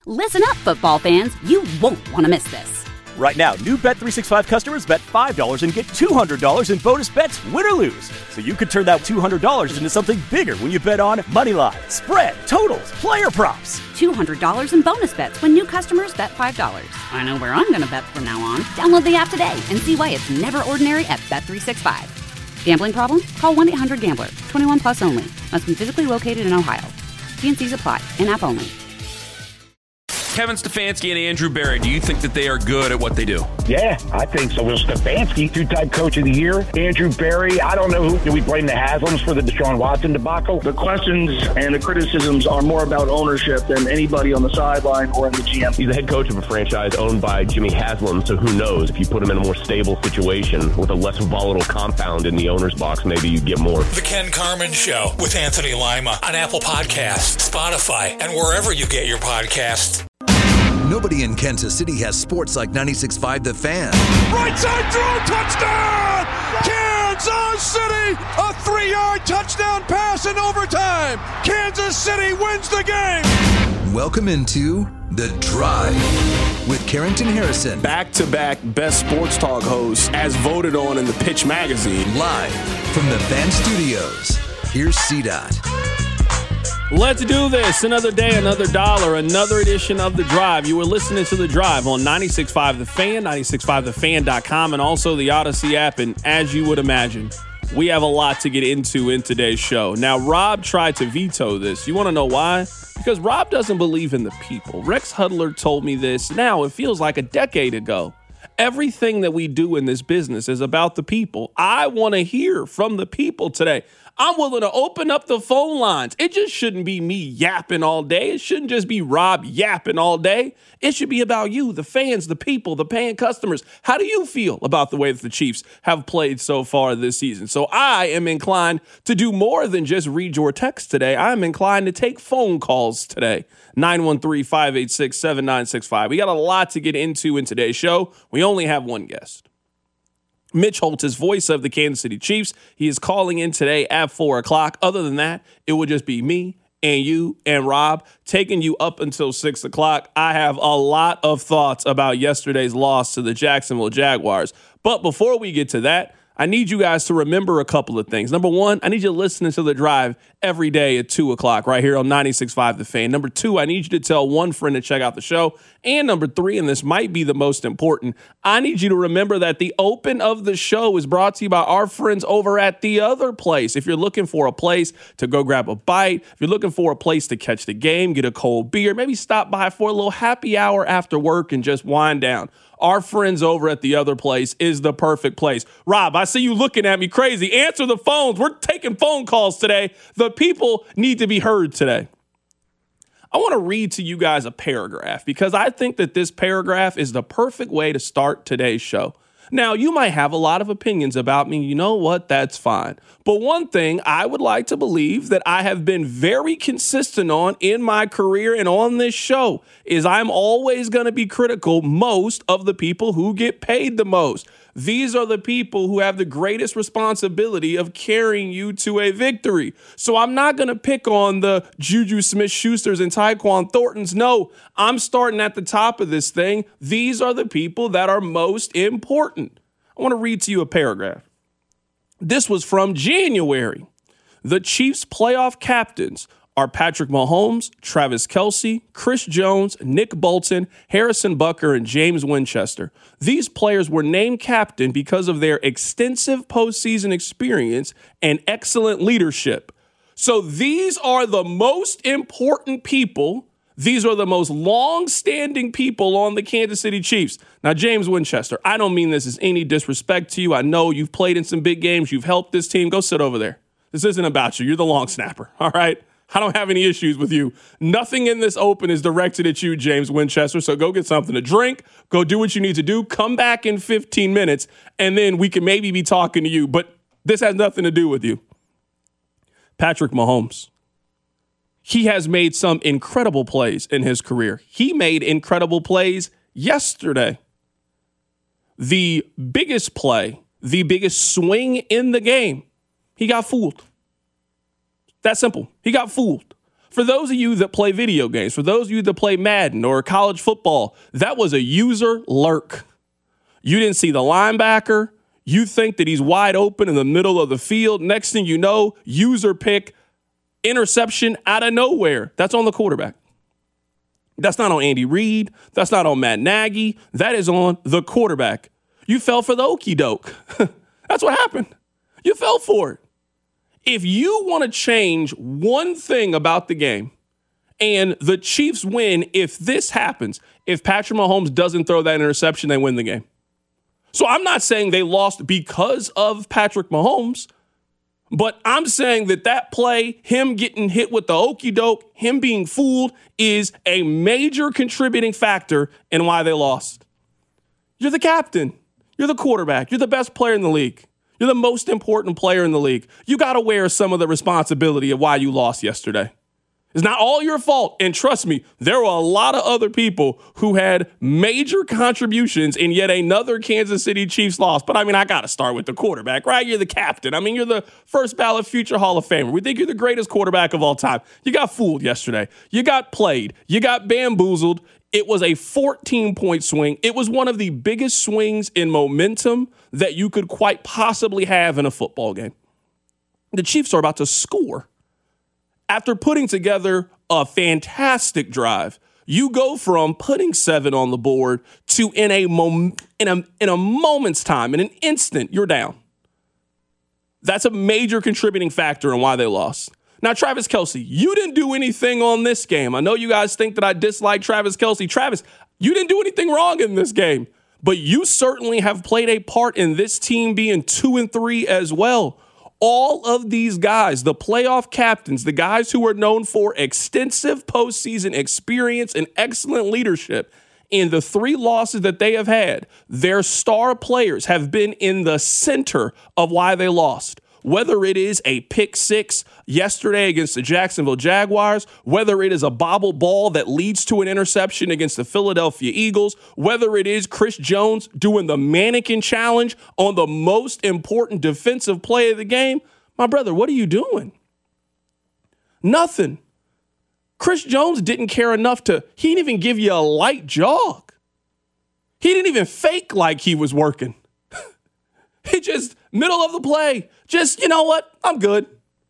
Listen up, football fans. You won't want to miss this. Right now, new Bet365 customers bet $5 and get $200 in bonus bets, win or lose. So you could turn that $200 into something bigger when you bet on money line, spread, totals, player props. $200 in bonus bets when new customers bet $5. I know where I'm going to bet from now on. Download the app today and see why it's never ordinary at Bet365. Gambling problem? Call 1-800-GAMBLER. 21 plus only. Must be physically located in Ohio. T&Cs apply. In-app only. Kevin Stefanski and Andrew Berry, do you think that they are good at what they do? Yeah, I think so. Well, Stefanski, two-time coach of the year. Andrew Berry, I don't know who. Do we blame the Haslams for the Deshaun Watson debacle? The questions and the criticisms are more about ownership than anybody on the sideline or in the GM. He's the head coach of a franchise owned by Jimmy Haslam, so who knows? If you put him in a more stable situation with a less volatile compound in the owner's box, maybe you get more. The Ken Carman Show with Anthony Lima on Apple Podcasts, Spotify, and wherever you get your podcasts. Nobody in Kansas City has sports like 96.5 The Fan. Right side throw, touchdown! Kansas City, a 3-yard touchdown pass in overtime. Kansas City wins the game. Welcome into The Drive with Carrington Harrison. Back-to-back best sports talk hosts as voted on in the Pitch Magazine. Live from the Fan Studios. Here's CDOT. Let's do this. Another day, another dollar, another edition of The Drive. You were listening to The Drive on 96.5 The Fan, 96.5thefan.com, and also the Odyssey app. And as you would imagine, we have a lot to get into in today's show. Now, Rob tried to veto this. You want to know why? Because Rob doesn't believe in the people. Rex Hudler told me this. Now, it feels like a decade ago. Everything that we do in this business is about the people. I want to hear from the people today. I'm willing to open up the phone lines. It just shouldn't be me yapping all day. It shouldn't just be Rob yapping all day. It should be about you, the fans, the people, the paying customers. How do you feel about the way that the Chiefs have played so far this season? So I am inclined to do more than just read your text today. I'm inclined to take phone calls today. 913-586-7965. We got a lot to get into in today's show. We only have one guest. Mitch Holtz is voice of the Kansas City Chiefs. He is calling in today at 4 o'clock. Other than that, it would just be me and you and Rob taking you up until 6 o'clock. I have a lot of thoughts about yesterday's loss to the Jacksonville Jaguars. But before we get to that, I need you guys to remember a couple of things. Number one, I need you to listen to The Drive every day at 2 o'clock right here on 96.5 The Fan. Number two, I need you to tell one friend to check out the show. And number three, and this might be the most important, I need you to remember that the open of the show is brought to you by our friends over at The Other Place. If you're looking for a place to go grab a bite, if you're looking for a place to catch the game, get a cold beer, maybe stop by for a little happy hour after work and just wind down, our friends over at The Other Place is the perfect place. Rob, I see you looking at me crazy. Answer the phones. We're taking phone calls today. The people need to be heard today. I want to read to you guys a paragraph because I think that this paragraph is the perfect way to start today's show. Now, you might have a lot of opinions about me. You know what? That's fine. But one thing I would like to believe that I have been very consistent on in my career and on this show is I'm always going to be critical most of the people who get paid the most. These are the people who have the greatest responsibility of carrying you to a victory. So I'm not going to pick on the Juju Smith-Schusters and Tyquan Thorntons. No, I'm starting at the top of this thing. These are the people that are most important. I want to read to you a paragraph. This was from January. The Chiefs' playoff captains are Patrick Mahomes, Travis Kelce, Chris Jones, Nick Bolton, Harrison Butker, and James Winchester. These players were named captain because of their extensive postseason experience and excellent leadership. So these are the most important people. These are the most long-standing people on the Kansas City Chiefs. Now, James Winchester, I don't mean this as any disrespect to you. I know you've played in some big games. You've helped this team. Go sit over there. This isn't about you. You're the long snapper, all right? I don't have any issues with you. Nothing in this open is directed at you, James Winchester, so go get something to drink, go do what you need to do, come back in 15 minutes, and then we can maybe be talking to you, but this has nothing to do with you. Patrick Mahomes. He has made some incredible plays in his career. He made incredible plays yesterday. The biggest play, the biggest swing in the game, he got fooled. That simple. He got fooled. For those of you that play video games, for those of you that play Madden or college football, that was a user lurk. You didn't see the linebacker. You think that he's wide open in the middle of the field. Next thing you know, user pick, interception out of nowhere. That's on the quarterback. That's not on Andy Reid. That's not on Matt Nagy. That is on the quarterback. You fell for the okie doke. That's what happened. You fell for it. If you want to change one thing about the game and the Chiefs win, if this happens, if Patrick Mahomes doesn't throw that interception, they win the game. So I'm not saying they lost because of Patrick Mahomes, but I'm saying that play, him getting hit with the okie doke, him being fooled, is a major contributing factor in why they lost. You're the captain. You're the quarterback. You're the best player in the league. You're the most important player in the league. You got to wear some of the responsibility of why you lost yesterday. It's not all your fault. And trust me, there were a lot of other people who had major contributions in yet another Kansas City Chiefs loss. But I mean, I got to start with the quarterback, right? You're the captain. I mean, you're the first ballot future Hall of Famer. We think you're the greatest quarterback of all time. You got fooled yesterday. You got played. You got bamboozled. It was a 14-point swing. It was one of the biggest swings in momentum that you could quite possibly have in a football game. The Chiefs are about to score. After putting together a fantastic drive, you go from putting 7 on the board to in a moment's time, in an instant, you're down. That's a major contributing factor in why they lost. Now, Travis Kelce, you didn't do anything on this game. I know you guys think that I dislike Travis Kelce. Travis, you didn't do anything wrong in this game, but you certainly have played a part in this team being 2-3 as well. All of these guys, the playoff captains, the guys who are known for extensive postseason experience and excellent leadership, in the 3 losses that they have had, their star players have been in the center of why they lost. Whether it is a pick 6 yesterday against the Jacksonville Jaguars, whether it is a bobble ball that leads to an interception against the Philadelphia Eagles, whether it is Chris Jones doing the mannequin challenge on the most important defensive play of the game, my brother, what are you doing? Nothing. Chris Jones didn't care enough he didn't even give you a light jog. He didn't even fake like he was working. He just, middle of the play, just, you know what, I'm good.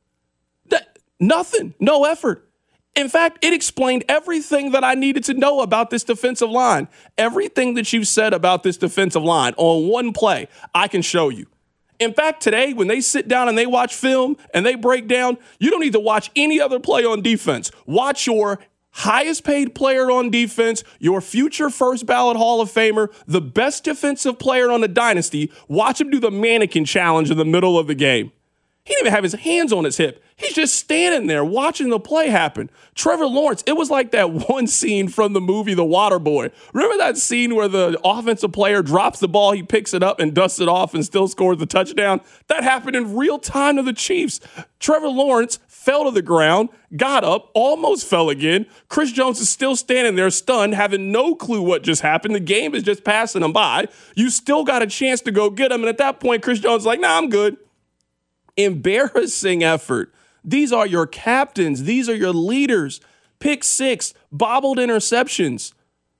Nothing, no effort. In fact, it explained everything that I needed to know about this defensive line. Everything that you've said about this defensive line on one play, I can show you. In fact, today, when they sit down and they watch film and they break down, you don't need to watch any other play on defense. Watch your highest paid player on defense, your future first ballot Hall of Famer, the best defensive player on the dynasty. Watch him do the mannequin challenge in the middle of the game. He didn't even have his hands on his hip. He's just standing there watching the play happen. Trevor Lawrence, it was like that one scene from the movie The Waterboy. Remember that scene where the offensive player drops the ball, he picks it up and dusts it off and still scores the touchdown? That happened in real time to the Chiefs. Trevor Lawrence fell to the ground, got up, almost fell again. Chris Jones is still standing there stunned, having no clue what just happened. The game is just passing him by. You still got a chance to go get him. And at that point, Chris Jones is like, nah, I'm good. Embarrassing effort. These are your captains. These are your leaders. Pick 6, bobbled interceptions.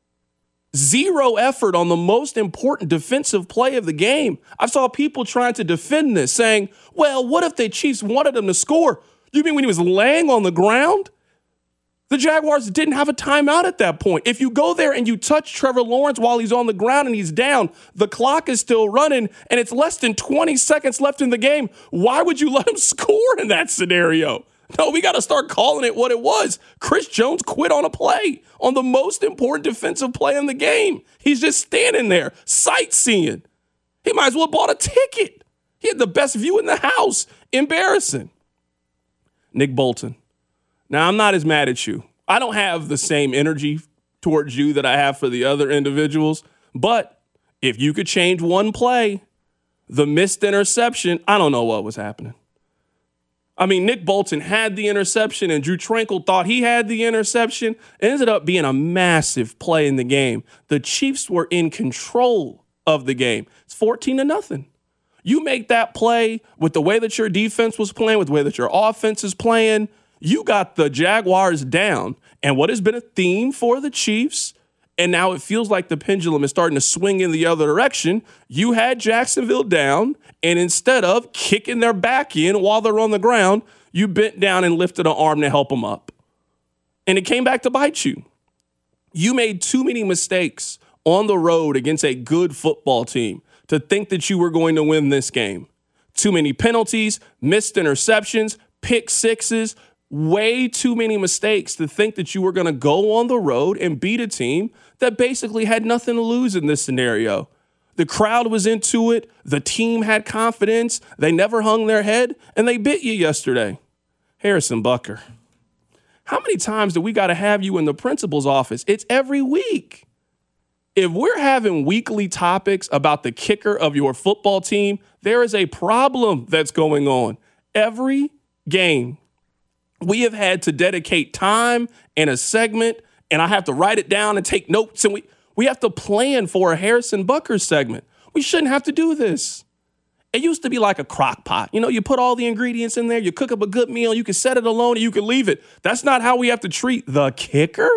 0 effort on the most important defensive play of the game. I saw people trying to defend this, saying, well, what if the Chiefs wanted him to score? You mean when he was laying on the ground? The Jaguars didn't have a timeout at that point. If you go there and you touch Trevor Lawrence while he's on the ground and he's down, the clock is still running and it's less than 20 seconds left in the game. Why would you let him score in that scenario? No, we got to start calling it what it was. Chris Jones quit on a play, on the most important defensive play in the game. He's just standing there, sightseeing. He might as well have bought a ticket. He had the best view in the house. Embarrassing. Nick Bolton. Now, I'm not as mad at you. I don't have the same energy towards you that I have for the other individuals. But if you could change one play, the missed interception, I don't know what was happening. I mean, Nick Bolton had the interception and Drew Tranquill thought he had the interception. It ended up being a massive play in the game. The Chiefs were in control of the game. It's 14-0. You make that play with the way that your defense was playing, with the way that your offense is playing, You got the Jaguars down. And what has been a theme for the Chiefs, and now it feels like the pendulum is starting to swing in the other direction, you had Jacksonville down, and instead of kicking their back in while they're on the ground, you bent down and lifted an arm to help them up. And it came back to bite you. You made too many mistakes on the road against a good football team to think that you were going to win this game. Too many penalties, missed interceptions, pick sixes, way too many mistakes to think that you were going to go on the road and beat a team that basically had nothing to lose in this scenario. The crowd was into it. The team had confidence. They never hung their head, and they bit you yesterday. Harrison Butker. How many times do we got to have you in the principal's office? It's every week. If we're having weekly topics about the kicker of your football team, there is a problem that's going on. Every game, we have had to dedicate time and a segment, and I have to write it down and take notes, and we have to plan for a Harrison Butker segment. We shouldn't have to do this. It used to be like a crock pot. You know, you put all the ingredients in there, you cook up a good meal, you can set it alone, and you can leave it. That's not how we have to treat the kicker.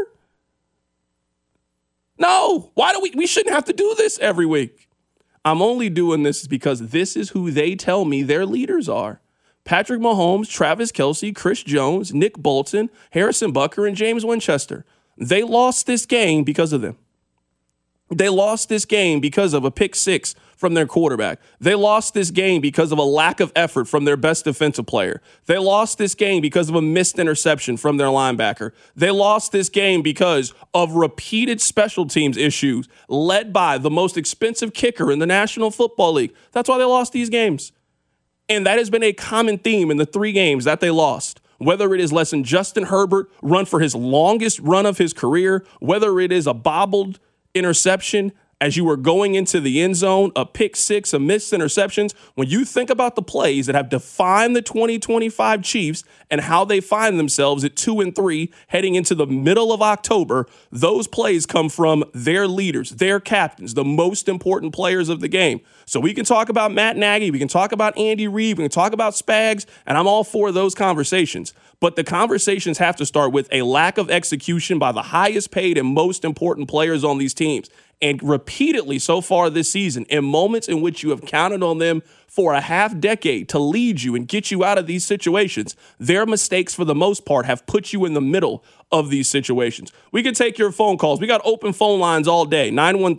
No, why do we shouldn't have to do this every week. I'm only doing this because this is who they tell me their leaders are. Patrick Mahomes, Travis Kelce, Chris Jones, Nick Bolton, Harrison Butker, and James Winchester. They lost this game because of them. They lost this game because of a pick six from their quarterback. They lost this game because of a lack of effort from their best defensive player. They lost this game because of a missed interception from their linebacker. They lost this game because of repeated special teams issues led by the most expensive kicker in the National Football League. That's why they lost these games. And that has been a common theme in the 3 games that they lost. Whether it is letting Justin Herbert run for his longest run of his career, whether it is a bobbled interception as you were going into the end zone, a pick six, a missed interceptions. When you think about the plays that have defined the 2025 Chiefs and how they find themselves at 2-3 heading into the middle of October, those plays come from their leaders, their captains, the most important players of the game. So we can talk about Matt Nagy, we can talk about Andy Reid, we can talk about Spags, and I'm all for those conversations. But the conversations have to start with a lack of execution by the highest paid and most important players on these teams. And repeatedly so far this season, in moments in which you have counted on them for a half decade to lead you and get you out of these situations, their mistakes for the most part have put you in the middle of these situations. We can take your phone calls. We got open phone lines all day,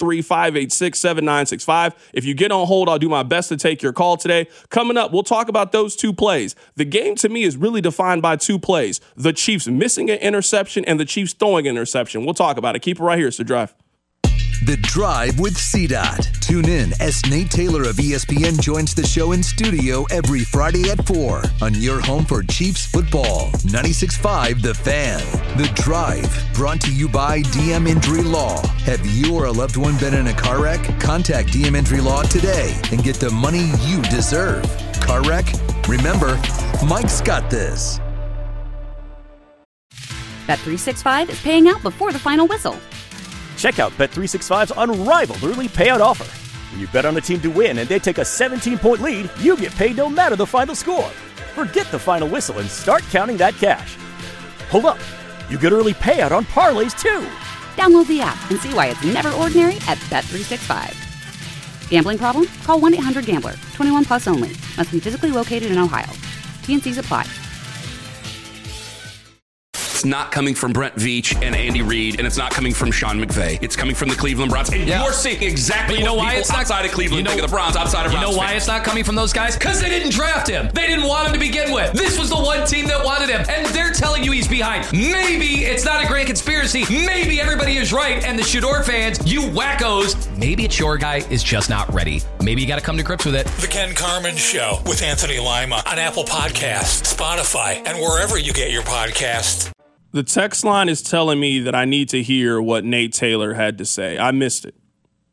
913-586-7965. If you get on hold, I'll do my best to take your call today. Coming up, we'll talk about those 2 plays. The game to me is really defined by 2 plays, the Chiefs missing an interception and the Chiefs throwing an interception. We'll talk about it. Keep it right here. It's The Drive. The Drive with CDOT. Tune in as Nate Taylor of ESPN joins the show in studio every Friday at 4 on your home for Chiefs football. 96.5 The Fan. The Drive, brought to you by DM Injury Law. Have you or a loved one been in a car wreck? Contact DM Injury Law today and get the money you deserve. Car wreck? Remember, Mike's got this. Bet365 is paying out before the final whistle. Check out Bet365's unrivaled early payout offer. When you bet on a team to win and they take a 17-point lead, you get paid no matter the final score. Forget the final whistle and start counting that cash. Hold up. You get early payout on parlays, too. Download the app and see why it's never ordinary at Bet365. Gambling problem? Call 1-800-GAMBLER. 21 plus only. Must be physically located in Ohio. T&Cs apply. It's not coming from Brent Veach and Andy Reid, and it's not coming from Sean McVay. It's coming from the Cleveland Browns. And you're seeing exactly what people outside of Cleveland think of the Browns, outside of Browns. You know why it's not coming from those guys? Because they didn't draft him. They didn't want him to begin with. This was the one team that wanted him, and they're telling you he's behind. Maybe it's not a great conspiracy. Maybe everybody is right, and the Shador fans, you wackos, maybe it's your guy is just not ready. Maybe you got to come to grips with it. The Ken Carman Show with Anthony Lima on Apple Podcasts, Spotify, and wherever you get your podcasts. The text line is telling me that I need to hear what Nate Taylor had to say. I missed it.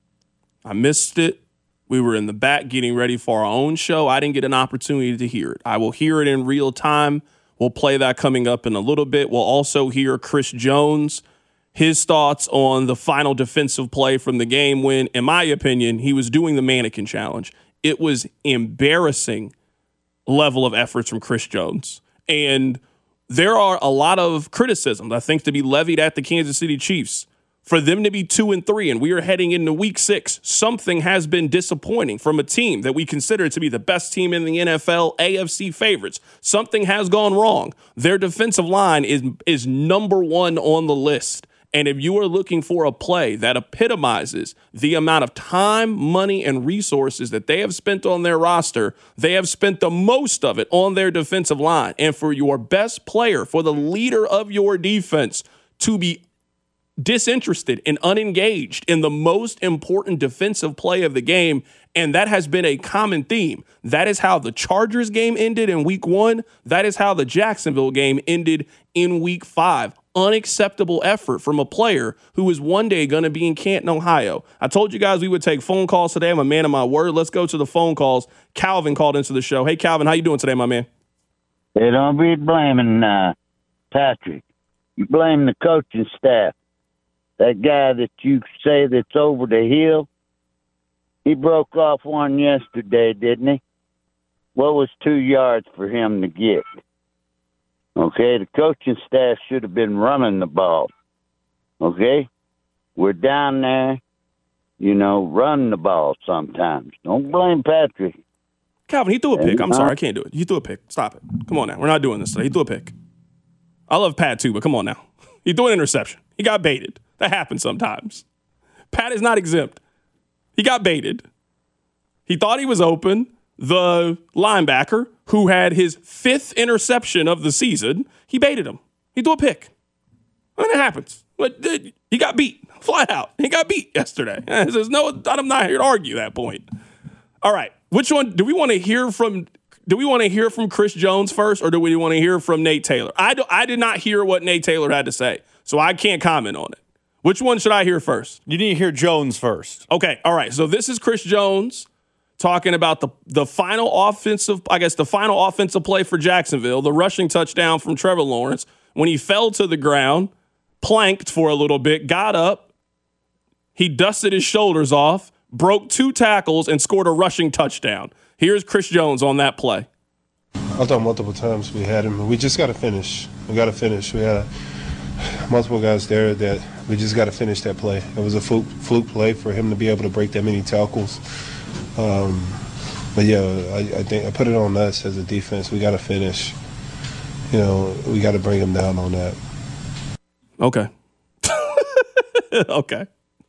We were in the back getting ready for our own show. I didn't get an opportunity to hear it. I will hear it in real time. We'll play that coming up in a little bit. We'll also hear Chris Jones, his thoughts on the final defensive play from the game when, in my opinion, he was doing the mannequin challenge. It was embarrassing level of efforts from Chris Jones. And there are a lot of criticisms, I think, to be levied at the Kansas City Chiefs. For them to be 2-3, and we are heading into week 6, something has been disappointing from a team that we consider to be the best team in the NFL, AFC favorites. Something has gone wrong. Their defensive line is number 1 on the list. And if you are looking for a play that epitomizes the amount of time, money, and resources that they have spent on their roster, they have spent the most of it on their defensive line. And for your best player, for the leader of your defense to be disinterested and unengaged in the most important defensive play of the game, and that has been a common theme. That is how the Chargers game ended in week 1. That is how the Jacksonville game ended in week 5. Unacceptable effort from a player who is one day going to be in Canton, Ohio. I told you guys we would take phone calls today. I'm a man of my word. Let's go to the phone calls. Calvin called into the show. Hey, Calvin, how you doing today, my man? Hey, don't be blaming Patrick. You blame the coaching staff. That guy that you say that's over the hill, he broke off one yesterday, didn't he? What was 2 yards for him to get? Okay, the coaching staff should have been running the ball. Okay? We're down there, run the ball sometimes. Don't blame Patrick. Calvin, he threw a pick. I'm sorry, I can't do it. He threw a pick. Stop it. Come on now. We're not doing this today. He threw a pick. I love Pat too, but come on now. He threw an interception. He got baited. That happens sometimes. Pat is not exempt. He got baited. He thought he was open. The linebacker, who had his 5th interception of the season, he baited him. He threw a pick. I mean, it happens. But he got beat flat out. He got beat yesterday. I'm not here to argue that point. All right. Which one do we want to hear from? Do we want to hear from Chris Jones first, or do we want to hear from Nate Taylor? I did not hear what Nate Taylor had to say, so I can't comment on it. Which one should I hear first? You need to hear Jones first. Okay. All right. So this is Chris Jones talking about the final offensive play for Jacksonville, the rushing touchdown from Trevor Lawrence, when he fell to the ground, planked for a little bit, got up, he dusted his shoulders off, broke 2 tackles, and scored a rushing touchdown. Here's Chris Jones on that play. I thought multiple times we had him. We just got to finish. We had multiple guys there that we just got to finish that play. It was a fluke play for him to be able to break that many tackles. But yeah, I think I put it on us as a defense. We got to finish. We got to bring him down on that. Okay. Okay.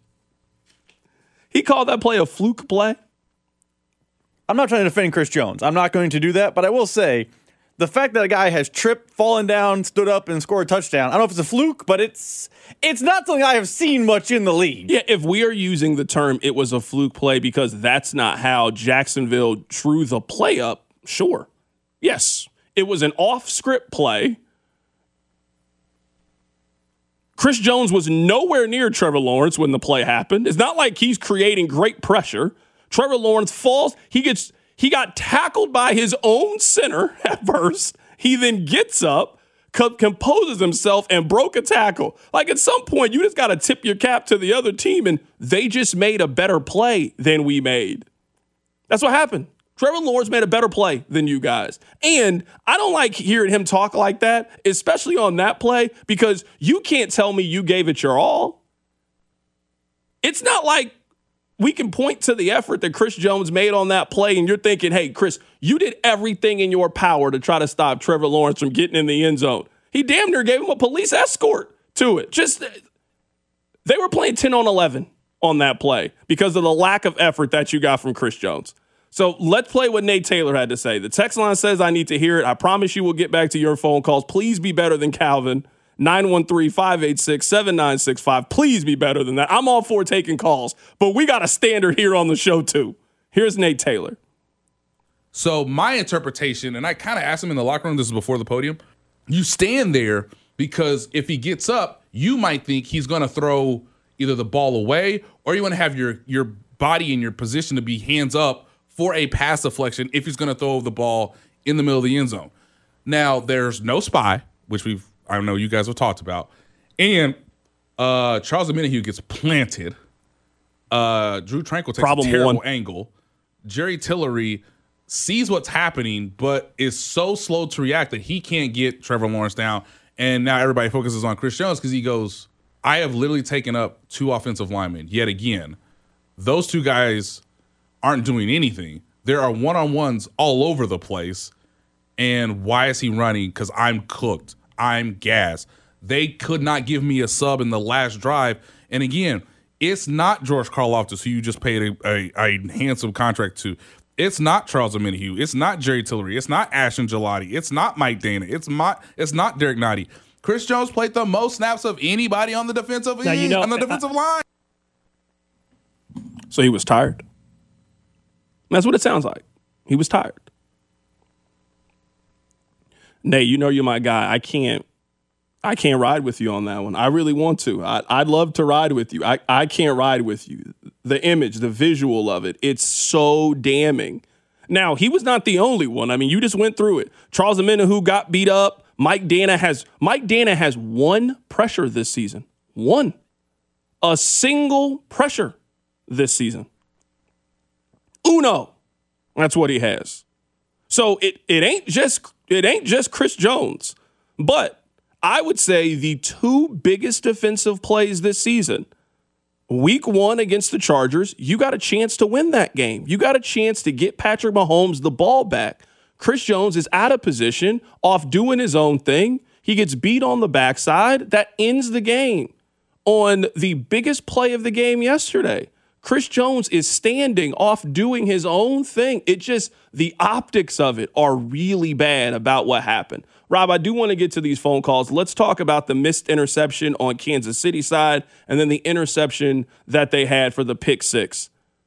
He called that play a fluke play. I'm not trying to defend Chris Jones. I'm not going to do that, but I will say the fact that a guy has tripped, fallen down, stood up, and scored a touchdown, I don't know if it's a fluke, but it's not something I have seen much in the league. Yeah, if we are using the term it was a fluke play because that's not how Jacksonville drew the play up, sure. Yes, it was an off-script play. Chris Jones was nowhere near Trevor Lawrence when the play happened. It's not like he's creating great pressure. Trevor Lawrence falls. He got tackled by his own center at first. He then gets up, composes himself, and broke a tackle. Like, at some point, you just got to tip your cap to the other team, and they just made a better play than we made. That's what happened. Trevor Lawrence made a better play than you guys. And I don't like hearing him talk like that, especially on that play, because you can't tell me you gave it your all. It's not like we can point to the effort that Chris Jones made on that play, and you're thinking, hey, Chris, you did everything in your power to try to stop Trevor Lawrence from getting in the end zone. He damn near gave him a police escort to it. They were playing 10 on 11 on that play because of the lack of effort that you got from Chris Jones. So let's play what Nate Taylor had to say. The text line says I need to hear it. I promise you we'll get back to your phone calls. Please be better than Calvin. 913-586-7965. Please be better than that. I'm all for taking calls, but we got a standard here on the show too. Here's Nate Taylor. So my interpretation, and I kind of asked him in the locker room, this is before the podium, you stand there because if he gets up, you might think he's going to throw either the ball away or you want to have your body in your position to be hands up for a pass deflection if he's going to throw the ball in the middle of the end zone. Now, there's no spy, which I know you guys have talked about. And Charles Omenihu gets planted. Drew Tranquill takes a terrible angle. Jerry Tillery sees what's happening, but is so slow to react that he can't get Trevor Lawrence down. And now everybody focuses on Chris Jones because he goes, I have literally taken up 2 offensive linemen yet again. Those 2 guys aren't doing anything. There are one-on-ones all over the place. And why is he running? Because I'm cooked. I'm gassed. They could not give me a sub in the last drive. And again, it's not George Karlaftis, who you just paid a handsome contract to. It's not Charles Omenihu. It's not Jerry Tillery. It's not Ashton Gelati. It's not Mike Dana. It's not Derek Nottie. Chris Jones played the most snaps of anybody on the defensive end, on the defensive line. So he was tired. That's what it sounds like. He was tired. Nate, you're my guy. I can't ride with you on that one. I really want to. I'd love to ride with you. I can't ride with you. The image, the visual of it, it's so damning. Now, he was not the only one. I mean, you just went through it. Charles Omenihu got beat up. Mike Dana has 1 pressure this season. 1. A single pressure this season. Uno. That's what he has. So it ain't just Chris Jones, but I would say the 2 biggest defensive plays this season. Week 1 against the Chargers, you got a chance to win that game. You got a chance to get Patrick Mahomes the ball back. Chris Jones is out of position, off doing his own thing. He gets beat on the backside. That ends the game. On the biggest play of the game yesterday, Chris Jones is standing off doing his own thing. The optics of it are really bad about what happened. Rob, I do want to get to these phone calls. Let's talk about the missed interception on Kansas City side and then the interception that they had for the pick 6.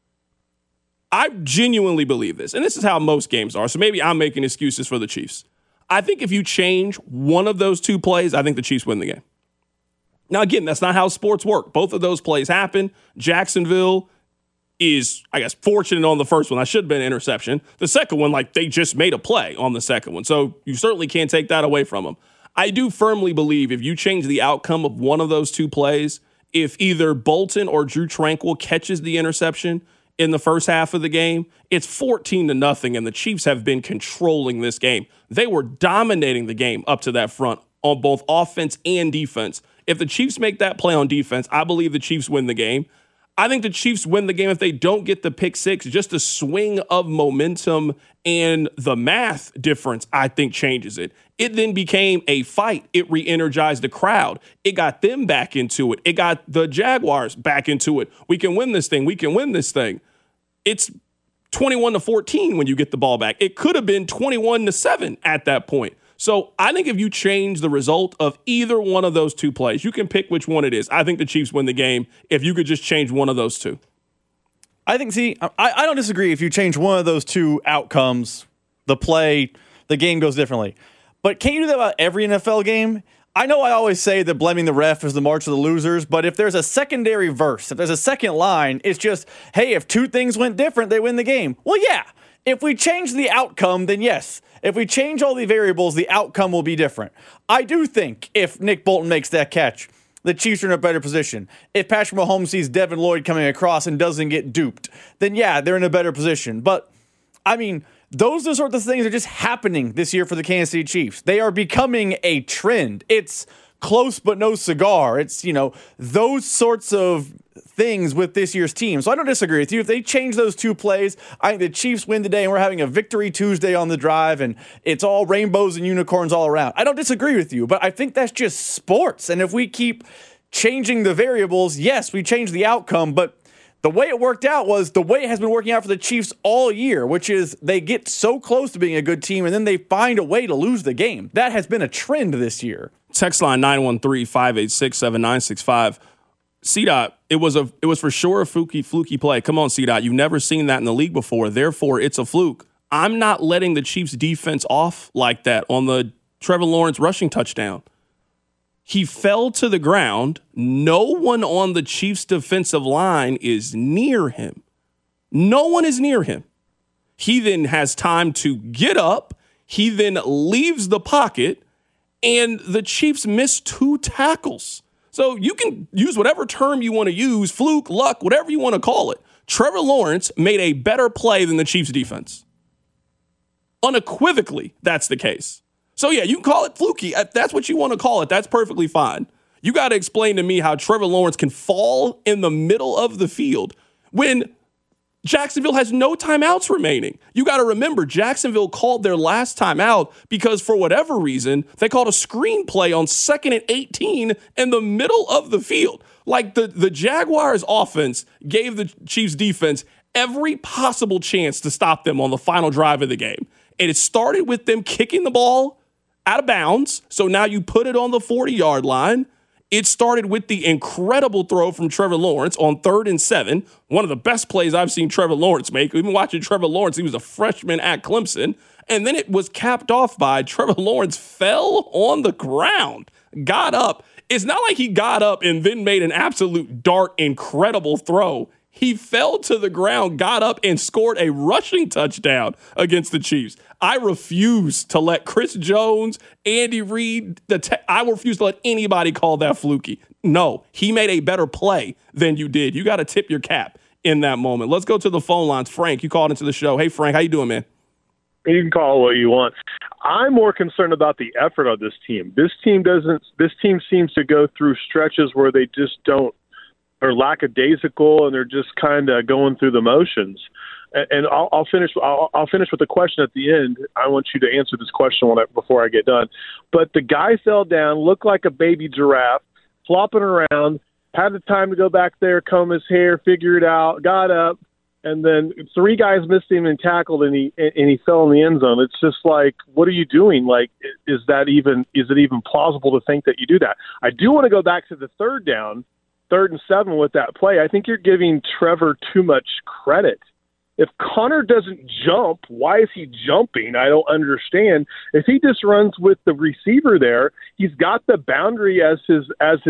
I genuinely believe this, and this is how most games are, so maybe I'm making excuses for the Chiefs. I think if you change one of those 2 plays, I think the Chiefs win the game. Now, again, that's not how sports work. Both of those plays happen. Jacksonville is, I guess, fortunate on the first one. That should have been an interception. The second one, they just made a play on the second one. So you certainly can't take that away from them. I do firmly believe if you change the outcome of one of those 2 plays, if either Bolton or Drew Tranquill catches the interception in the first half of the game, it's 14-0, and the Chiefs have been controlling this game. They were dominating the game up to that front on both offense and defense. If the Chiefs make that play on defense, I believe the Chiefs win the game. I think the Chiefs win the game if they don't get the pick 6. Just the swing of momentum and the math difference, I think, changes it. It then became a fight. It re-energized the crowd. It got them back into it. It got the Jaguars back into it. We can win this thing. We can win this thing. It's 21-14 when you get the ball back. It could have been 21-7 at that point. So I think if you change the result of either one of those 2 plays, you can pick which one it is. I think the Chiefs win the game if you could just change one of those 2. I don't disagree. If you change one of those 2 outcomes, the game goes differently. But can't you do that about every NFL game? I know I always say that blaming the ref is the march of the losers, but if there's a secondary verse, if there's a second line, it's just, hey, if 2 things went different, they win the game. Well, yeah. If we change the outcome, then yes. If we change all the variables, the outcome will be different. I do think if Nick Bolton makes that catch, the Chiefs are in a better position. If Patrick Mahomes sees Devin Lloyd coming across and doesn't get duped, then yeah, they're in a better position. But, I mean, those are the sorts of things that are just happening this year for the Kansas City Chiefs. They are becoming a trend. It's close but no cigar. It's, those sorts of things with this year's team. So I don't disagree with you. If they change those 2 plays, I think the Chiefs win today and we're having a Victory Tuesday on the drive and it's all rainbows and unicorns all around. I don't disagree with you, but I think that's just sports. And if we keep changing the variables, yes, we change the outcome, but the way it worked out was the way it has been working out for the Chiefs all year, which is they get so close to being a good team and then they find a way to lose the game. That has been a trend this year. Text line 913-586-7965. C-Dot, it was for sure a fluky play. Come on, C-Dot. You've never seen that in the league before. Therefore, it's a fluke. I'm not letting the Chiefs defense off like that on the Trevor Lawrence rushing touchdown. He fell to the ground. No one on the Chiefs defensive line is near him. No one is near him. He then has time to get up. He then leaves the pocket, and the Chiefs miss 2 tackles. So you can use whatever term you want to use, fluke, luck, whatever you want to call it. Trevor Lawrence made a better play than the Chiefs defense. Unequivocally, that's the case. So, yeah, you can call it fluky. That's what you want to call it. That's perfectly fine. You got to explain to me how Trevor Lawrence can fall in the middle of the field when Jacksonville has no timeouts remaining. You got to remember, Jacksonville called their last timeout because for whatever reason, they called a screen play on 2nd and 18 in the middle of the field. Like the Jaguars offense gave the Chiefs defense every possible chance to stop them on the final drive of the game. And it started with them kicking the ball out of bounds. So now you put it on the 40-yard line. It started with the incredible throw from Trevor Lawrence on 3rd and 7, one of the best plays I've seen Trevor Lawrence make. We've been watching Trevor Lawrence. He was a freshman at Clemson. And then it was capped off by Trevor Lawrence fell on the ground, got up. It's not like he got up and then made an absolute dart, incredible throw. He fell to the ground, got up, and scored a rushing touchdown against the Chiefs. I refuse to let Chris Jones, Andy Reid, I refuse to let anybody call that fluky. No, he made a better play than you did. You got to tip your cap in that moment. Let's go to the phone lines. Frank, you called into the show. Hey, Frank, how you doing, man? You can call it what you want. I'm more concerned about the effort of this team. This team seems to go through stretches where they just don't, are lackadaisical, and they're just kind of going through the motions. And I'll finish with a question at the end. I want you to answer this question before I get done. But the guy fell down, looked like a baby giraffe, flopping around, had the time to go back there, comb his hair, figure it out, got up, and then 3 guys missed him and tackled, and he fell in the end zone. It's just like, what are you doing? Like, is it even plausible to think that you do that? I do want to go back to the 3rd down. 3rd and 7 with that play. I think you're giving Trevor too much credit. If Connor doesn't jump, why is he jumping? I don't understand. If he just runs with the receiver there, he's got the boundary as his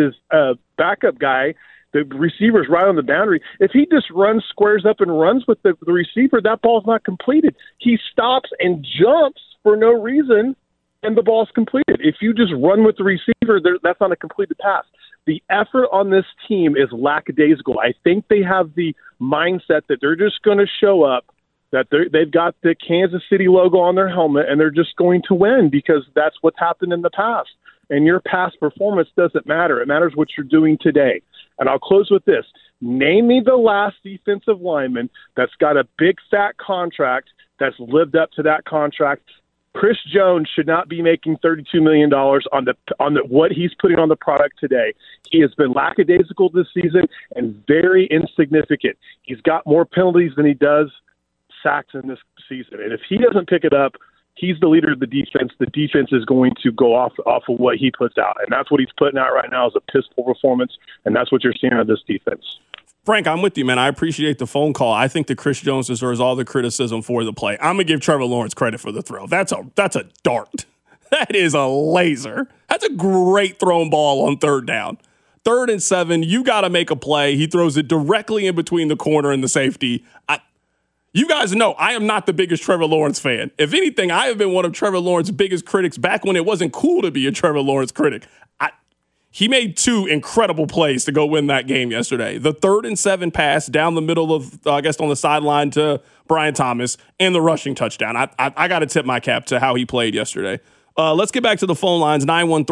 backup guy. The receiver's right on the boundary. If he just squares up and runs with the receiver, that ball's not completed. He stops and jumps for no reason, and the ball's completed. If you just run with the receiver, that's not a completed pass. The effort on this team is lackadaisical. I think they have the mindset that they're just going to show up, that they've got the Kansas City logo on their helmet, and they're just going to win because that's what's happened in the past. And your past performance doesn't matter. It matters what you're doing today. And I'll close with this. Name me the last defensive lineman that's got a big, fat contract that's lived up to that contract. Chris Jones should not be making $32 million on what he's putting on the product today. He has been lackadaisical this season and very insignificant. He's got more penalties than he does sacks in this season. And if he doesn't pick it up, he's the leader of the defense. The defense is going to go off of what he puts out. And that's what he's putting out right now is a piss-poor performance, and that's what you're seeing out of this defense. Frank, I'm with you, man. I appreciate the phone call. I think that Chris Jones deserves all the criticism for the play. I'm going to give Trevor Lawrence credit for the throw. That's a dart. That is a laser. That's a great thrown ball on 3rd down. 3rd and 7, you got to make a play. He throws it directly in between the corner and the safety. You guys know I am not the biggest Trevor Lawrence fan. If anything, I have been one of Trevor Lawrence's biggest critics back when it wasn't cool to be a Trevor Lawrence critic. He made 2 incredible plays to go win that game yesterday. The 3rd and 7 pass down the middle of, on the sideline to Brian Thomas, and the rushing touchdown. I got to tip my cap to how he played yesterday. Let's get back to the phone lines,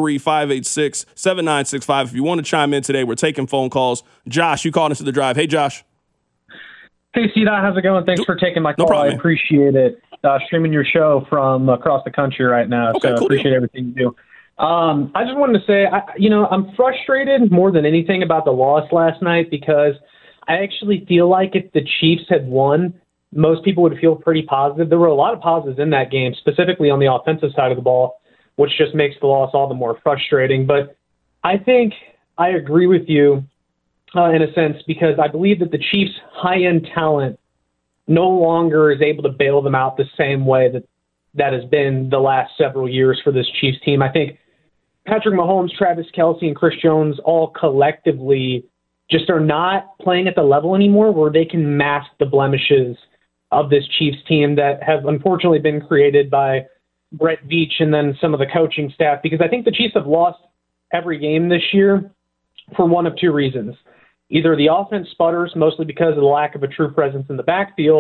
913-586-7965. If you want to chime in today, we're taking phone calls. Josh, you called into the drive. Hey, Josh. Hey, C-Dot, how's it going? Thanks for taking my call. No problem, I appreciate it. Streaming your show from across the country right now, okay, so cool appreciate deal. everything you do. I just wanted to say, I'm frustrated more than anything about the loss last night because I actually feel like if the Chiefs had won, most people would feel pretty positive. There were a lot of positives in that game, specifically on the offensive side of the ball, which just makes the loss all the more frustrating. But I think I agree with you in a sense because I believe that the Chiefs' high-end talent no longer is able to bail them out the same way that has been the last several years for this Chiefs team. I think Patrick Mahomes, Travis Kelce, and Chris Jones all collectively just are not playing at the level anymore where they can mask the blemishes of this Chiefs team that have unfortunately been created by Brett Veach and then some of the coaching staff, because I think the Chiefs have lost every game this year for one of 2 reasons. Either the offense sputters, mostly because of the lack of a true presence in the backfield,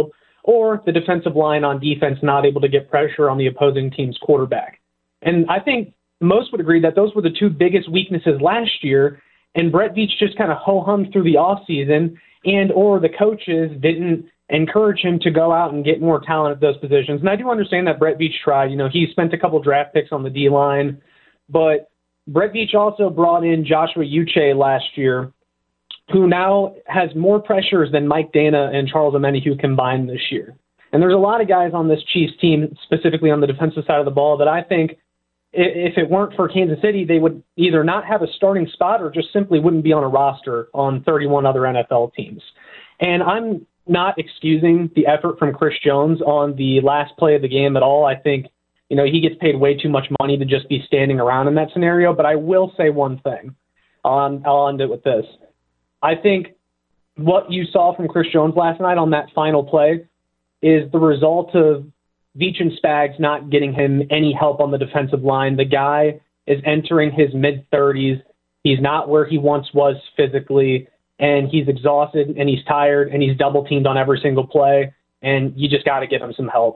or the defensive line on defense not able to get pressure on the opposing team's quarterback. And I think most would agree that those were the two biggest weaknesses last year, and Brett Veach just kind of ho-hummed through the offseason, and or the coaches didn't encourage him to go out and get more talent at those positions. And I do understand that Brett Veach tried. He spent a couple draft picks on the D-line, but Brett Veach also brought in Joshua Uche last year, who now has more pressures than Mike Dana and Charles Omenihu combined this year. And there's a lot of guys on this Chiefs team, specifically on the defensive side of the ball, that I think if it weren't for Kansas City, they would either not have a starting spot or just simply wouldn't be on a roster on 31 other NFL teams. And I'm not excusing the effort from Chris Jones on the last play of the game at all. I think, he gets paid way too much money to just be standing around in that scenario. But I will say one thing. I'll end it with this. I think what you saw from Chris Jones last night on that final play is the result of Veach and Spags not getting him any help on the defensive line. The guy is entering his mid-30s. He's not where he once was physically, and he's exhausted, and he's tired, and he's double-teamed on every single play, and you just got to give him some help.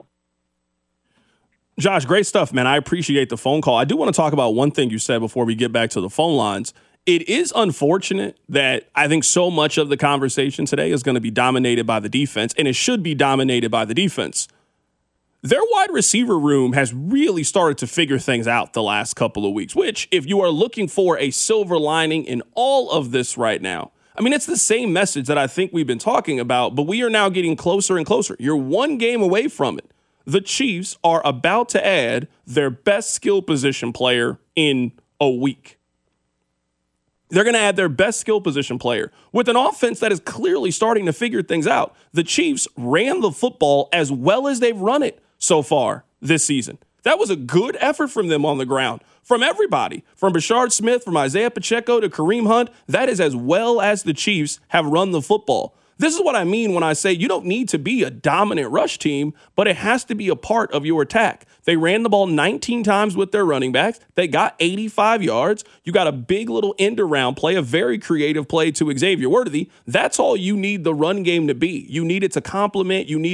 Josh, great stuff, man. I appreciate the phone call. I do want to talk about one thing you said before we get back to the phone lines. It is unfortunate that I think so much of the conversation today is going to be dominated by the defense, and it should be dominated by the defense. Their wide receiver room has really started to figure things out the last couple of weeks, which, if you are looking for a silver lining in all of this right now, it's the same message that I think we've been talking about, but we are now getting closer and closer. You're one game away from it. The Chiefs are about to add their best skill position player in a week. They're going to add their best skill position player with an offense that is clearly starting to figure things out. The Chiefs ran the football as well as they've run it so far this season. That was a good effort from them on the ground, from everybody, from Bashard Smith, from Isaiah Pacheco to Kareem Hunt. That is as well as the Chiefs have run the football. This is what I mean when I say you don't need to be a dominant rush team, but it has to be a part of your attack. They ran the ball 19 times with their running backs. They got 85 yards. You got a big little end around play, a very creative play to Xavier Worthy. That's all you need the run game to be. You need it to complement. You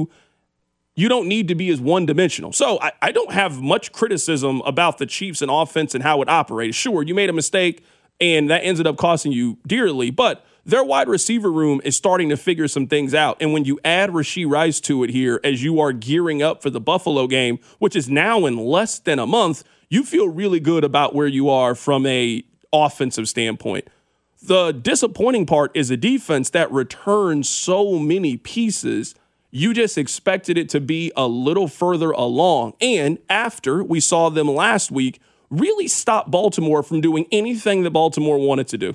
don't need to be as one-dimensional. So I don't have much criticism about the Chiefs and offense and how it operates. Sure, you made a mistake, and that ended up costing you dearly, but their wide receiver room is starting to figure some things out. And when you add Rashee Rice to it here as you are gearing up for the Buffalo game, which is now in less than a month, you feel really good about where you are from a offensive standpoint. The disappointing part is a defense that returns so many pieces. You just expected it to be a little further along. And after we saw them last week really stop Baltimore from doing anything that Baltimore wanted to do.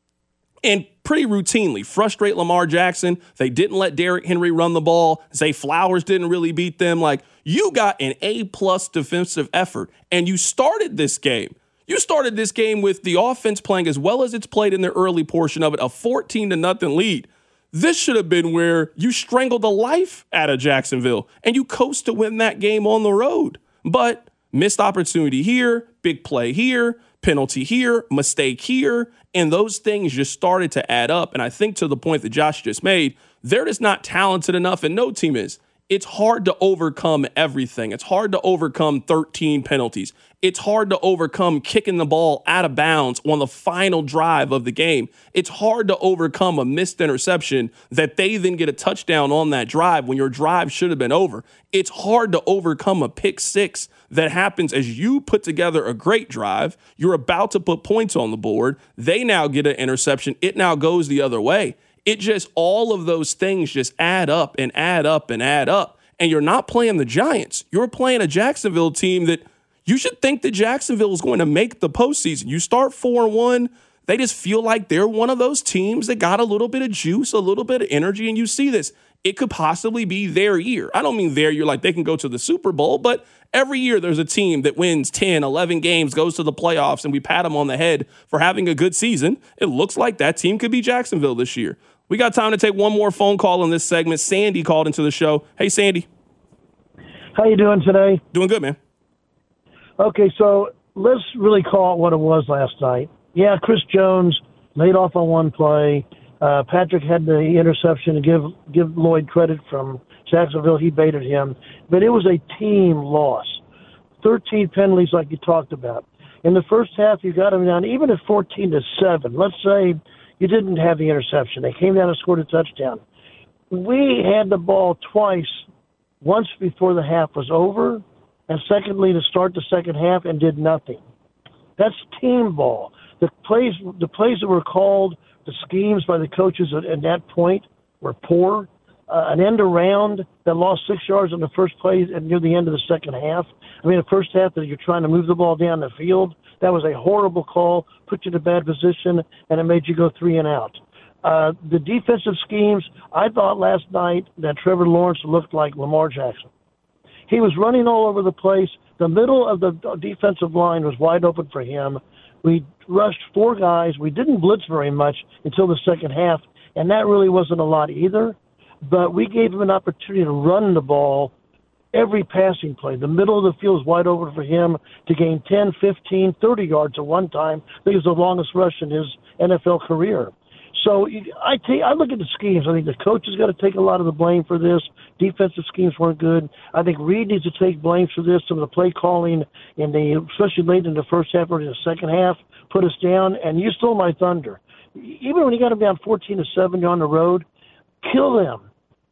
And pretty routinely frustrate Lamar Jackson. They didn't let Derrick Henry run the ball. Zay Flowers didn't really beat them. You got an A-plus defensive effort, and you started this game. You started this game with the offense playing as well as it's played in the early portion of it, a 14-0 lead. This should have been where you strangled the life out of Jacksonville, and you coast to win that game on the road. But missed opportunity here, big play here, penalty here, mistake here, and those things just started to add up. And I think to the point that Josh just made, they're just not talented enough, and no team is. It's hard to overcome everything. It's hard to overcome 13 penalties. It's hard to overcome kicking the ball out of bounds on the final drive of the game. It's hard to overcome a missed interception that they then get a touchdown on that drive when your drive should have been over. It's hard to overcome a pick six that happens as you put together a great drive. You're about to put points on the board. They now get an interception. It now goes the other way. It just, all of those things just add up and add up and add up. And you're not playing the Giants. You're playing a Jacksonville team that you should think that Jacksonville is going to make the postseason. You start 4-1. They just feel like they're one of those teams that got a little bit of juice, a little bit of energy. And you see this. It could possibly be their year. I don't mean their year like they can go to the Super Bowl, but every year there's a team that wins 10, 11 games, goes to the playoffs, and we pat them on the head for having a good season. It looks like that team could be Jacksonville this year. We got time to take one more phone call in this segment. Sandy called into the show. Hey, Sandy. How you doing today? Doing good, man. Okay, so let's really call it what it was last night. Yeah, Chris Jones laid off on one play. Patrick had the interception to give Lloyd credit from Jacksonville. He baited him. But it was a team loss. 13 penalties like you talked about. In the first half, you got them down, even at 14-7. Let's say you didn't have the interception. They came down and scored a touchdown. We had the ball twice, once before the half was over, and secondly to start the second half, and did nothing. That's team ball. The plays that were called, the schemes by the coaches at that point were poor. An end around that lost 6 yards on the first play and near the end of the second half. I mean, the first half that you're trying to move the ball down the field, that was a horrible call, put you in a bad position, and it made you go 3 and out. The defensive schemes, I thought last night that Trevor Lawrence looked like Lamar Jackson. He was running all over the place. The middle of the defensive line was wide open for him. We rushed 4 guys. We didn't blitz very much until the second half, and that really wasn't a lot either. But we gave him an opportunity to run the ball every passing play. The middle of the field was wide open for him to gain 10, 15, 30 yards at one time. I think it was the longest rush in his NFL career. So I look at the schemes. I think the coach has got to take a lot of the blame for this. Defensive schemes weren't good. I think Reed needs to take blame for this. Some of the play calling, especially late in the first half or in the second half, put us down. And you stole my thunder. Even when you got them down 14-7 on the road, kill them.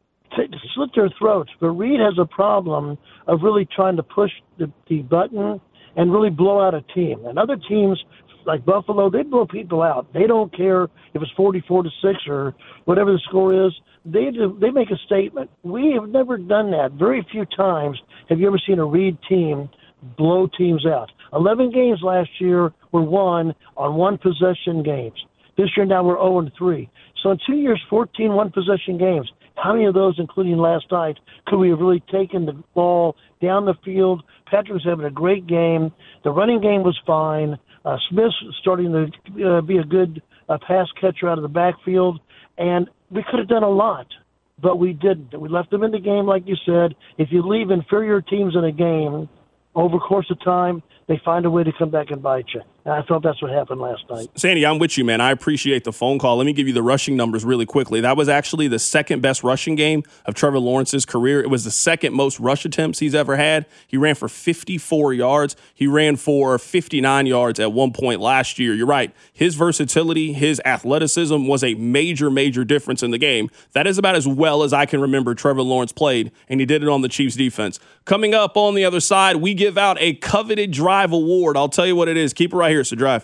Slit their throats. But Reed has a problem of really trying to push the button and really blow out a team. And other teams like Buffalo, they blow people out. They don't care if it's 44-6 or whatever the score is. They make a statement. We have never done that. Very few times have you ever seen a Reed team blow teams out. 11 games last year were won on one-possession games. This year now we're 0-3. So in 2 years, 14 one-possession games. How many of those, including last night, could we have really taken the ball down the field? Patrick was having a great game. The running game was fine. Smith's starting to be a good pass catcher out of the backfield. And we could have done a lot, but we didn't. We left them in the game, like you said. If you leave inferior teams in a game, over the course of time, they find a way to come back and bite you. And I thought that's what happened last night. Sandy, I'm with you, man. I appreciate the phone call. Let me give you the rushing numbers really quickly. That was actually the second best rushing game of Trevor Lawrence's career. It was the second most rush attempts he's ever had. He ran for 54 yards. He ran for 59 yards at one point last year. You're right. His versatility, his athleticism was a major, major difference in the game. That is about as well as I can remember Trevor Lawrence played, and he did it on the Chiefs defense. Coming up on the other side, we give out a coveted drive award. I'll tell you what it is. Keep it right here. It's The Drive.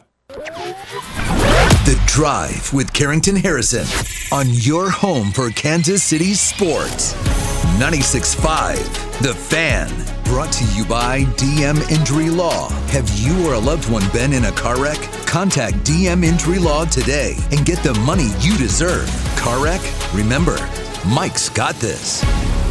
The Drive with Carrington Harrison on your home for Kansas City sports. 96.5 The Fan. Brought to you by DM Injury Law. Have you or a loved one been in a car wreck? Contact DM Injury Law today and get the money you deserve. Car wreck? Remember, Mike's got this.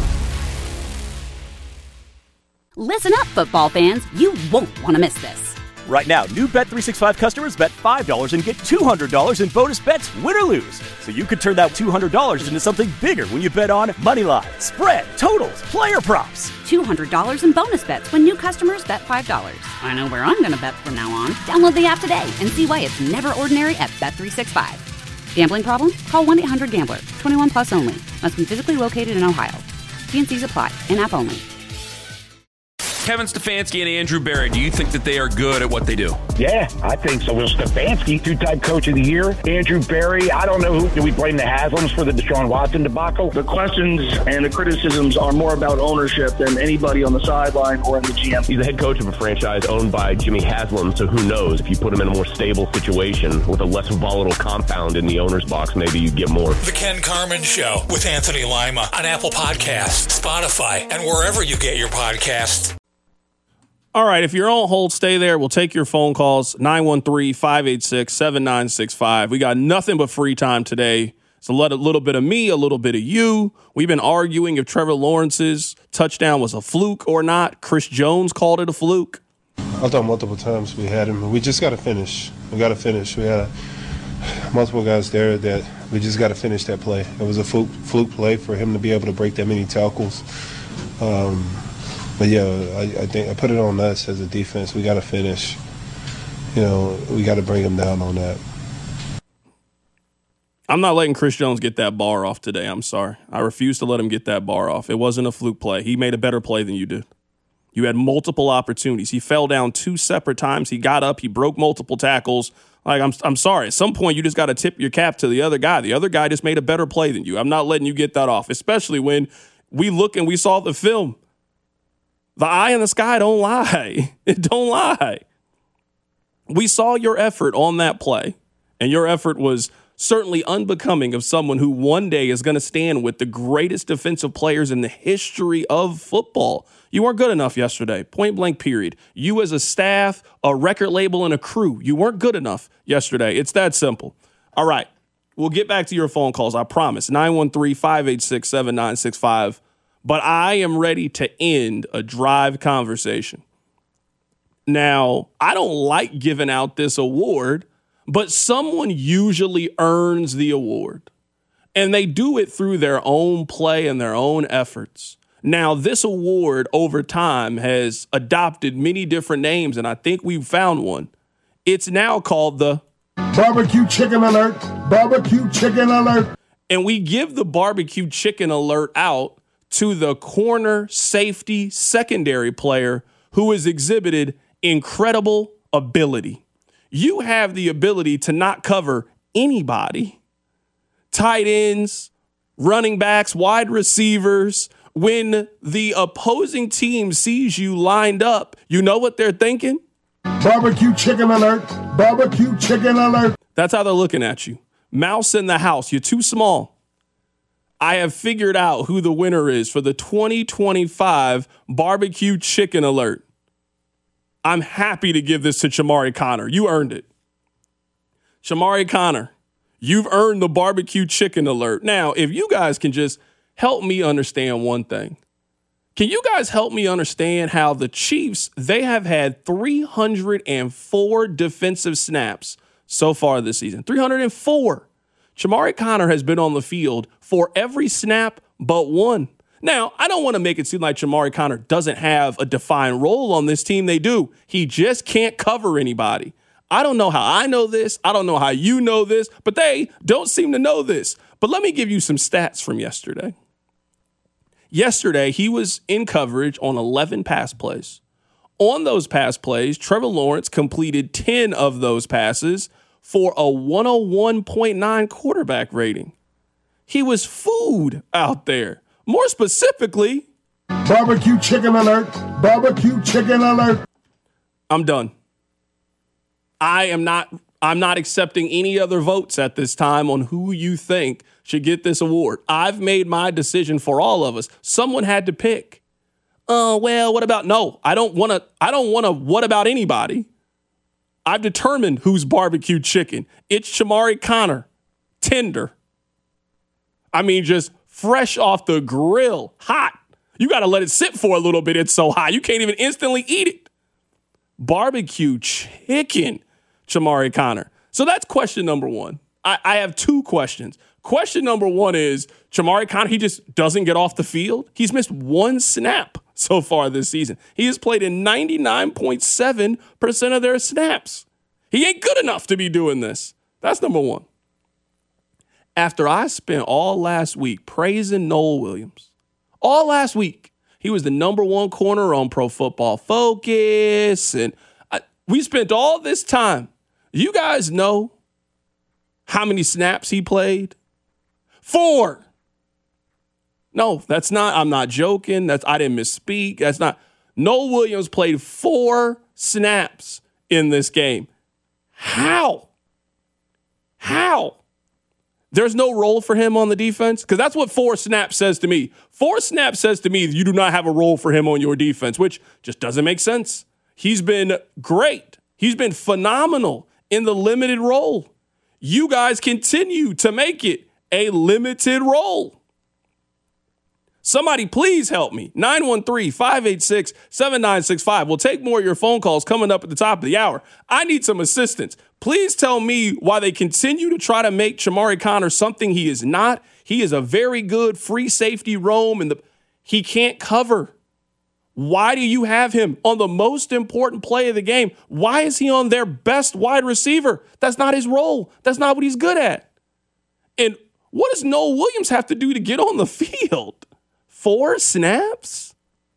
Listen up, football fans. You won't want to miss this. Right now, new Bet365 customers bet $5 and get $200 in bonus bets, win or lose. So you could turn that $200 into something bigger when you bet on moneyline, spread, totals, player props. $200 in bonus bets when new customers bet $5. I know where I'm going to bet from now on. Download the app today and see why it's never ordinary at Bet365. Gambling problem? Call 1-800-GAMBLER. 21 plus only. Must be physically located in Ohio. T&Cs apply. In-app only. Kevin Stefanski and Andrew Berry, do you think that they are good at what they do? Yeah, I think so. Will Stefanski, two-time coach of the year. Andrew Berry, I don't know do we blame the Haslams for the Deshaun Watson debacle? The questions and the criticisms are more about ownership than anybody on the sideline or in the GM. He's the head coach of a franchise owned by Jimmy Haslam, so who knows? If you put him in a more stable situation with a less volatile compound in the owner's box, maybe you get more. The Ken Carman Show with Anthony Lima on Apple Podcasts, Spotify, and wherever you get your podcasts. All right, if you're on hold, stay there. We'll take your phone calls, 913-586-7965. We got nothing but free time today. It's a little bit of me, a little bit of you. We've been arguing if Trevor Lawrence's touchdown was a fluke or not. Chris Jones called it a fluke. I thought multiple times we had him. We just got to finish. We got to finish. We had multiple guys there that we just got to finish that play. It was a fluke play for him to be able to break that many tackles. But, yeah, I think I put it on us as a defense. We got to finish. We got to bring them down on that. I'm not letting Chris Jones get that bar off today. I'm sorry. I refuse to let him get that bar off. It wasn't a fluke play. He made a better play than you did. You had multiple opportunities. He fell down 2 separate times. He got up. He broke multiple tackles. Like, I'm sorry. At some point, you just got to tip your cap to the other guy. The other guy just made a better play than you. I'm not letting you get that off, especially when we look and we saw the film. The eye in the sky don't lie. It don't lie. We saw your effort on that play, and your effort was certainly unbecoming of someone who one day is going to stand with the greatest defensive players in the history of football. You weren't good enough yesterday, point blank, period. You as a staff, a record label, and a crew, you weren't good enough yesterday. It's that simple. All right, we'll get back to your phone calls, I promise. 913-586-7965. But I am ready to end a drive conversation. Now, I don't like giving out this award, but someone usually earns the award, and they do it through their own play and their own efforts. Now, this award over time has adopted many different names, and I think we've found one. It's now called the Barbecue Chicken Alert. Barbecue Chicken Alert. And we give the Barbecue Chicken Alert out to the corner safety secondary player who has exhibited incredible ability. You have the ability to not cover anybody. Tight ends, running backs, wide receivers. When the opposing team sees you lined up, you know what they're thinking? Barbecue Chicken Alert. Barbecue Chicken Alert. That's how they're looking at you. Mouse in the house. You're too small. I have figured out who the winner is for the 2025 Barbecue Chicken Alert. I'm happy to give this to Shamari Connor. You earned it. Shamari Connor, you've earned the Barbecue Chicken Alert. Now, if you guys can just help me understand one thing. Can you guys help me understand how the Chiefs, they have had 304 defensive snaps so far this season? 304. Shamari Connor has been on the field for every snap but one. Now, I don't want to make it seem like Shamari Connor doesn't have a defined role on this team. They do. He just can't cover anybody. I don't know how I know this. I don't know how you know this, but they don't seem to know this. But let me give you some stats from yesterday. Yesterday, he was in coverage on 11 pass plays. On those pass plays, Trevor Lawrence completed 10 of those passes for a 101.9 quarterback rating. He was food out there. More specifically, Barbecue Chicken Alert. Barbecue Chicken Alert. I'm done. I'm not accepting any other votes at this time on who you think should get this award. I've made my decision for all of us. Someone had to pick. Oh, well, what about? No, I don't want to what about anybody. I've determined who's barbecue chicken. It's Shamari Connor. Tender. I mean, just fresh off the grill. Hot. You got to let it sit for a little bit. It's so hot. You can't even instantly eat it. Barbecue chicken, Shamari Connor. So that's question number one. I have two questions. Question number one is, Shamari Connor, he just doesn't get off the field. He's missed one snap so far this season. He has played in 99.7% of their snaps. He ain't good enough to be doing this. That's number one. After I spent all last week praising Noel Williams, all last week, he was the number one corner on Pro Football Focus, and we spent all this time. You guys know how many snaps he played? 4. No, that's not. I'm not joking. I didn't misspeak. That's not. Noel Williams played 4 snaps in this game. How? There's no role for him on the defense? Because that's what 4 snaps says to me. 4 snaps says to me that you do not have a role for him on your defense, which just doesn't make sense. He's been great. He's been phenomenal in the limited role. You guys continue to make it a limited role. Somebody please help me. 913-586-7965. We'll take more of your phone calls coming up at the top of the hour. I need some assistance. Please tell me why they continue to try to make Shamari Connor something he is not. He is a very good free safety roam, and he can't cover. Why do you have him on the most important play of the game? Why is he on their best wide receiver? That's not his role. That's not what he's good at. And what does Noah Williams have to do to get on the field? 4 snaps?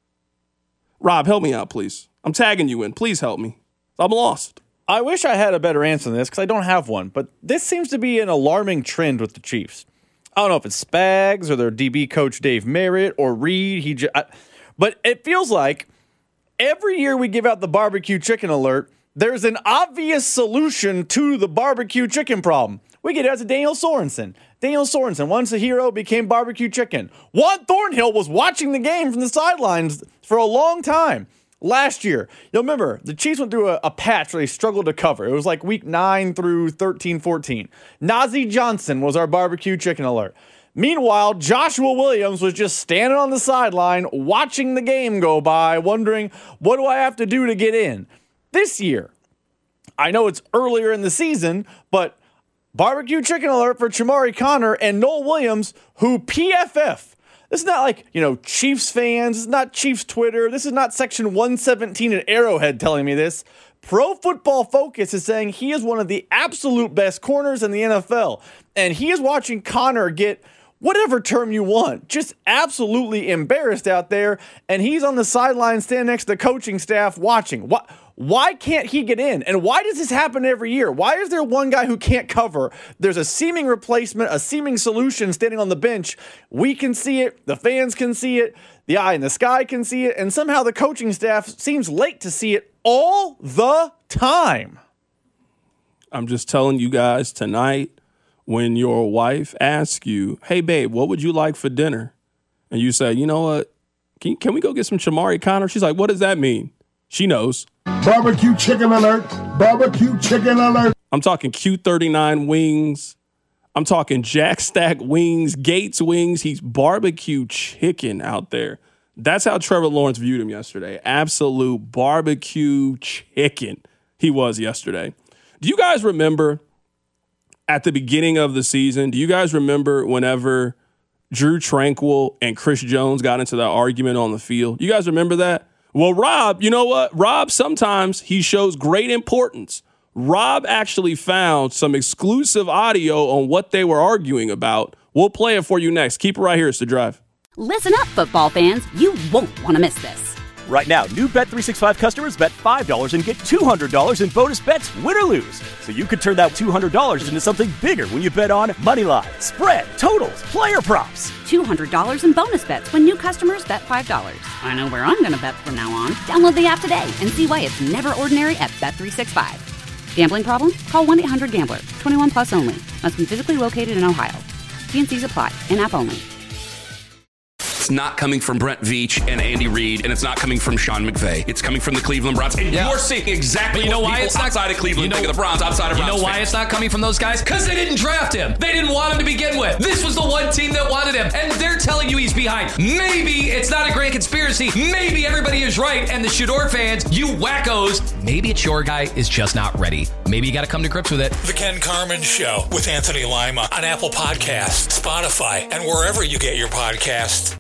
Rob, help me out, please. I'm tagging you in. Please help me. I'm lost. I wish I had a better answer than this because I don't have one, but this seems to be an alarming trend with the Chiefs. I don't know if it's Spags or their DB coach Dave Merritt or Reed. But it feels like every year we give out the barbecue chicken alert, there's an obvious solution to the barbecue chicken problem. We get out to Daniel Sorensen. Daniel Sorensen, once a hero, became barbecue chicken. Juan Thornhill was watching the game from the sidelines for a long time. Last year, you'll remember, the Chiefs went through a patch where they struggled to cover. It was like week 9 through 13, 14. Najee Johnson was our barbecue chicken alert. Meanwhile, Joshua Williams was just standing on the sideline watching the game go by, wondering, what do I have to do to get in? This year, I know it's earlier in the season, but barbecue chicken alert for Chamari Connor and Noel Williams, who PFF. This is not like, Chiefs fans. This is not Chiefs Twitter. This is not Section 117 at Arrowhead telling me this. Pro Football Focus is saying he is one of the absolute best corners in the NFL. And he is watching Connor get whatever term you want, just absolutely embarrassed out there. And he's on the sideline standing next to the coaching staff watching. Why can't he get in? And why does this happen every year? Why is there one guy who can't cover? There's a seeming replacement, a seeming solution standing on the bench. We can see it. The fans can see it. The eye in the sky can see it. And somehow the coaching staff seems late to see it all the time. I'm just telling you guys tonight, when your wife asks you, hey, babe, what would you like for dinner? And you say, you know what? Can we go get some Chamari Connor? She's like, what does that mean? She knows. Barbecue chicken alert. Barbecue chicken alert. I'm talking Q39 wings. I'm talking Jack Stack wings, Gates wings. He's barbecue chicken out there. That's how Trevor Lawrence viewed him yesterday. Absolute barbecue chicken he was yesterday. Do you guys remember at the beginning of the season, do you guys remember whenever Drew Tranquill and Chris Jones got into that argument on the field? You guys remember that? Well, Rob, you know what? Rob, sometimes he shows great importance. Rob actually found some exclusive audio on what they were arguing about. We'll play it for you next. Keep it right here. It's The Drive. Listen up, football fans. You won't want to miss this. Right now, new Bet365 customers bet $5 and get $200 in bonus bets, win or lose. So you could turn that $200 into something bigger when you bet on moneyline, spread, totals, player props. $200 in bonus bets when new customers bet $5. I know where I'm going to bet from now on. Download the app today and see why it's never ordinary at Bet365. Gambling problem? Call 1-800-GAMBLER. 21 plus only. Must be physically located in Ohio. T&Cs apply. In-app only. It's not coming from Brent Veach and Andy Reid, and it's not coming from Sean McVay. It's coming from the Cleveland Browns. And you're seeing exactly what people outside of Cleveland think of the Browns, outside of Browns You know why fans. it's not coming from those guys? Because they didn't draft him. They didn't want him to begin with. This was the one team that wanted him, and they're telling you he's behind. Maybe it's not a grand conspiracy. Maybe everybody is right, and the Shador fans, you wackos, maybe it's your guy is just not ready. Maybe you got to come to grips with it. The Ken Carman Show with Anthony Lima on Apple Podcasts, Spotify, and wherever you get your podcasts.